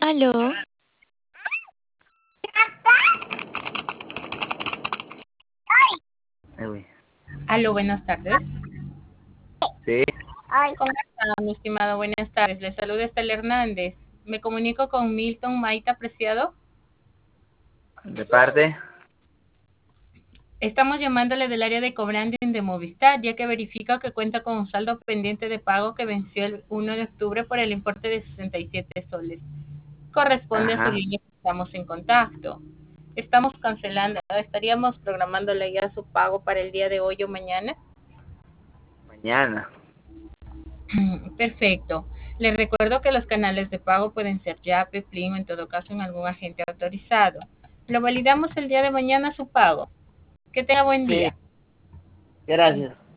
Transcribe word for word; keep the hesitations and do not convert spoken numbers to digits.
Aló, Ay, güey. Aló, buenas tardes. Sí, ¿Cómo está, mi estimado? Buenas tardes. Le saluda Estela Hernández. Me comunico con Milton Maita Preciado. de parte. Estamos llamándole del área de cobranding de Movistar, ya que verifica que cuenta con un saldo pendiente de pago que venció el uno de octubre por el importe de sesenta y siete soles. Corresponde a su Ajá. línea que estamos en contacto. Estamos cancelando, estaríamos programándole ya su pago para el día de hoy o mañana. Mañana. Perfecto. Les recuerdo que los canales de pago pueden ser Yape, Plin o en todo caso en algún agente autorizado. Lo validamos el día de mañana su pago. Que tenga buen Sí, día. gracias.